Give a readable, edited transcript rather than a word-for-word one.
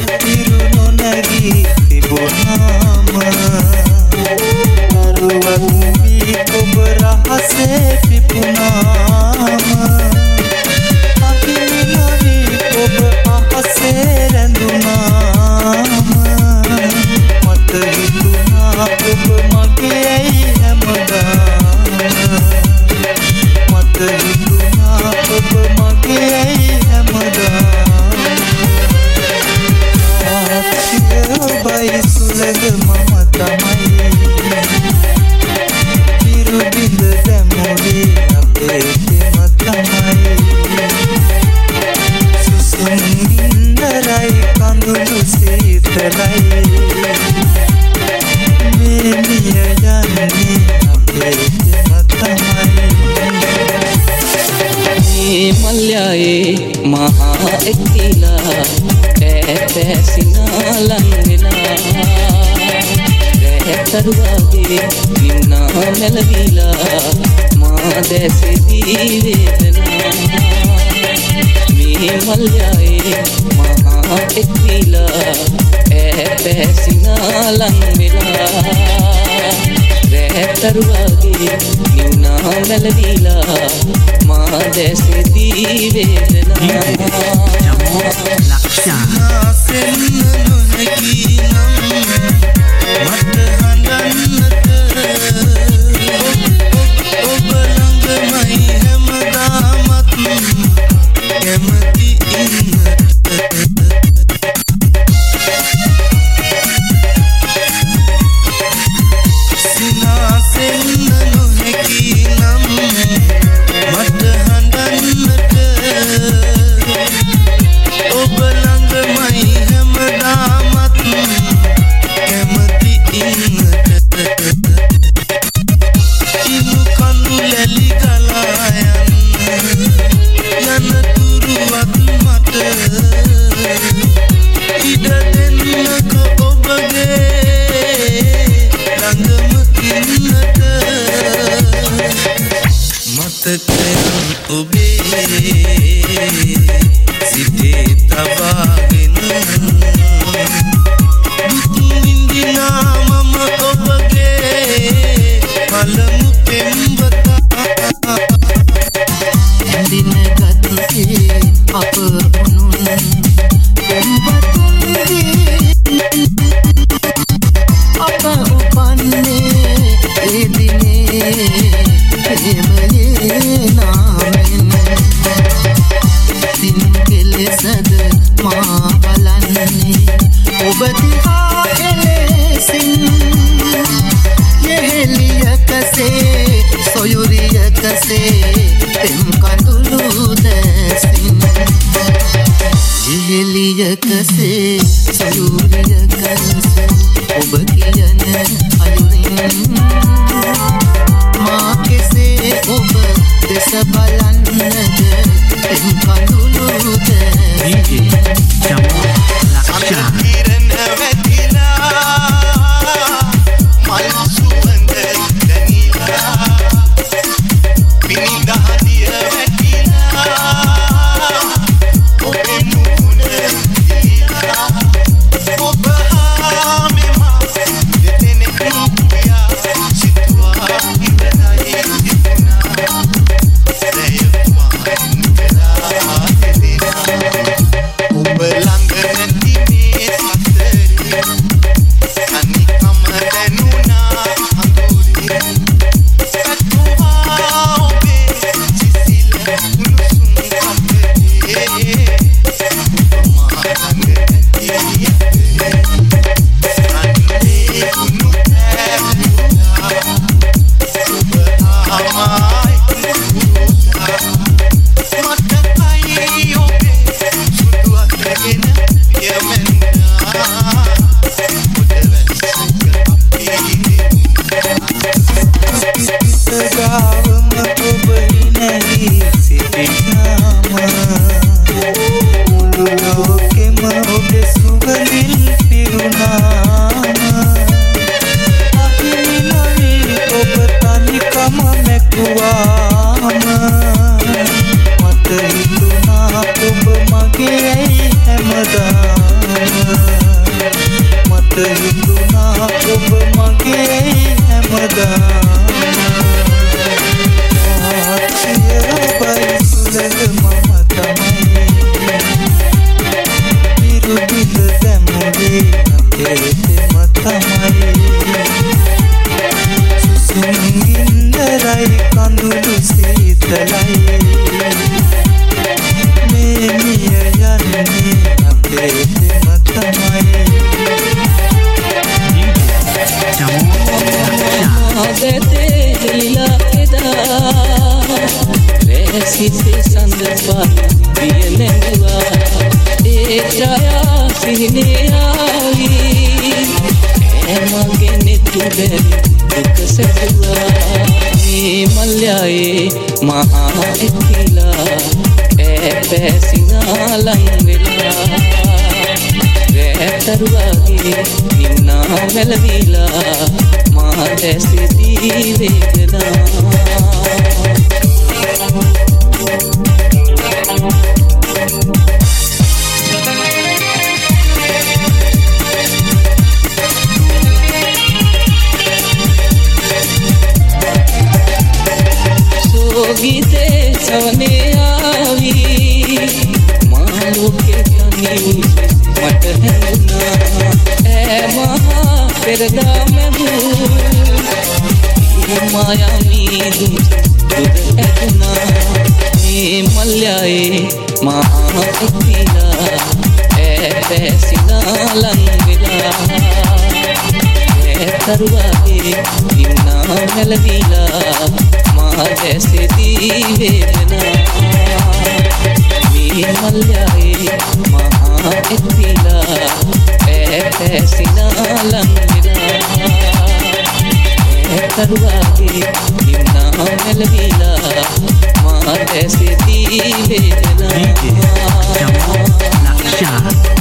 පිරු නොනැගී තිබුණාම දරුවක් වී ඔබ රහසේ පිපුණාම අකිමිනවි ඔබ අහසේ රැඳුණාම මට හිතුණා ඔබ මගේ ඇයි හැමදාම මට හිතුණා ඔබ මගේ ඇයි හැමදාම ආත්තියබයි සුලග මම තමයි පිරු බිඳ දැමුවේ අපේ කෙම තමයි සුසුම් ගින්දරයි කඳුළු සීතලයි මේ මිය යන්නේ අපේ කෙම තමයි මේ මල්යායේ මහා එක්කිලා පැසිනා ලංවෙලා රැතරුවාගේ නිවුණා මැලවිලා මා දැසෙදී වේදනා මේ මල්යායේ මහා එක්කිලා පැසිනා ලංවෙලා රැතරුවාගේ නිවුණා මැලවිලා මා දැසෙදී වේදනා ලක්ෂණ නොහැකි නම් මට හඳන්නට ඔබ ළඟමයි හැමදාමත් කැමති ඉන්නට සිනාසෙන්න නොහැකි නම් මට හඳන්නට ඔබ ළඟමයි හැමදාමත් කැමති ඉන්නට ඉනු කඳු ලැලි ගලා යන තුරුවත් මට ඉඩ දෙන්නක ඔබගේ ළඟම ඉන්නට මතකයන් ඔබේ සිතේ තබාගෙන දුක් විඳිනා මම ඔබගේ පළමු පෙම්වතා ඇඳින ගතේ අප උනුන් පෙම්වතුන්ගේ අප උපන්නේ ඒ දිනේ ප්‍රේමයේ නාමෙන් සින් කෙලෙසද මා බලන්නේ ඔබ දිහා එලෙසින් යෙහෙලියකසේ සොයුරියකසේ පෙම් කඳුළු දැසින් යෙහෙලියකසේ සොයුරියකසේ ඔබ කියන අයුරින් මා කෙසේ ඔබ දෙස බලන්නද පෙම් කඳුළු දැසින් සම්පීරණ වැටිලා මල් සුවඳ දැනිලා පිනිදහදිය වැටිලා ඔබේ මුහුණ දීලා සිත හිතුණා ඔබ මගේ හැමදාම ආත්මයයි සුලද මම තමයි ඉරුබිල දැමුවේ අතේතෙම තමයි සුසුම්ගින්නරයි කඳුළු සීතලයි මේ මිය යන්නේ අතේතෙම තමයි ආදතේ හිලා එදා රැසිතේ සඳපා පියනෙවුවා ඒ ඡායා සිහිනේ ආවි එමගේ නෙතුබේ දුක සැදුවා මේ මල්යයේ මහා එක්කිලා පැසිනා ලං වෙලා රැතරුවාගේ නිවුණා වැළවීලා මා දැසිදී වේදනා සෝගීතේ සවනේ ආවි මා ලෝකේ තනි මට හැඳුනා ඈ මහා පෙරදා මැහූ මායා මීදුම් දුද ඇතුනා මේ මල්යයේ මහා එක්කිලා පැසිනා ලං වෙලා තරුවාගේ නිවුණා වැළවීලා මා දැසෙදී වේදනා මේ මල්යයේ මහා එක්කිලා පැසිනා ලං වෙලා තරුවාගේ නිවුණා වැළවීලා මා දැසෙදී වේදනා ලක්ෂා